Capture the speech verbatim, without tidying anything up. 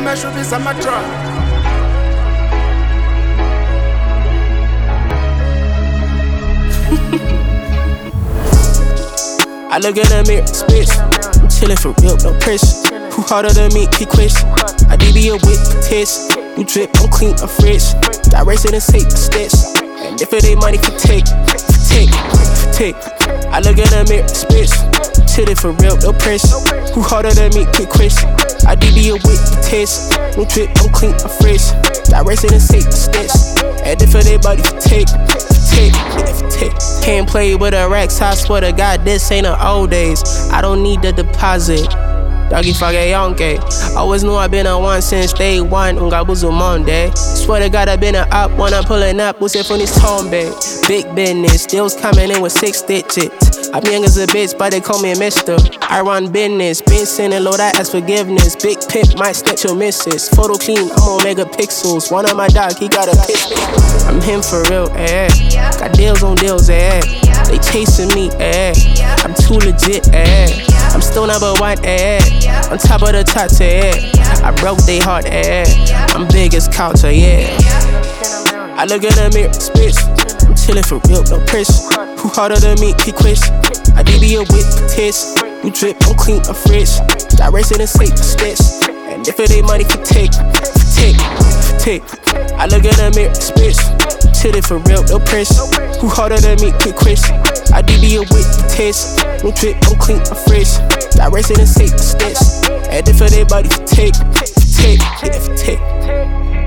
cash rupees on my truck. I look in the mirror, bitch. I'm chillin' for real, no pressure. Who harder than me, keep question. I D B a whip, test. You drip, I'm clean, I'm fresh. Got racing and safe, stitch. And if it ain't money, for take, for take, for take. I look in the mirror, bitch. Chillin' for real, no pressure. Who harder than me, keep question. I D B a whip, test. You drip, I'm clean, I'm fresh. Got racing and safe, stitch. And if it ain't money, for take, for take, for take. Can't play with a racks, I swear to God, this ain't the old days. I don't need the deposit. Doggy fuck a yonke. Always knew I been a one since day one. Unga buzu Monday. Swear to God I been a up when I'm pulling up. What's it from this tombe? Big business. Deals coming in with six digits. I'm young as a bitch, but they call me a mister. I run business. Been sending Lord, I ask forgiveness. Big pimp might snatch your missus. Photo clean, I'm on megapixels. One of my dog, he got a pistol. I'm him for real, eh? Got deals on deals, eh? They chasing me, eh? I'm too legit, eh? I'm still number one, eh? On top of the tots, eh? I broke they heart, eh? I'm big as culture, yeah. I look in the mirror, bitch. I'm chillin' for real, no pressure. Who harder than me, keep question. I D B a whip, test. You drip, I'm clean, I'm fresh. Got racing and safe, stitch. And if it ain't money, for take, for take, for take. I look in the mirror, bitch. Chillin' for real, no pressure. Who harder than me, keep question. I D B a whip, test. No drip, I'm clean, I'm fresh. Got racing and safe, stitch. And if it ain't money, for take, for take, yeah, for take.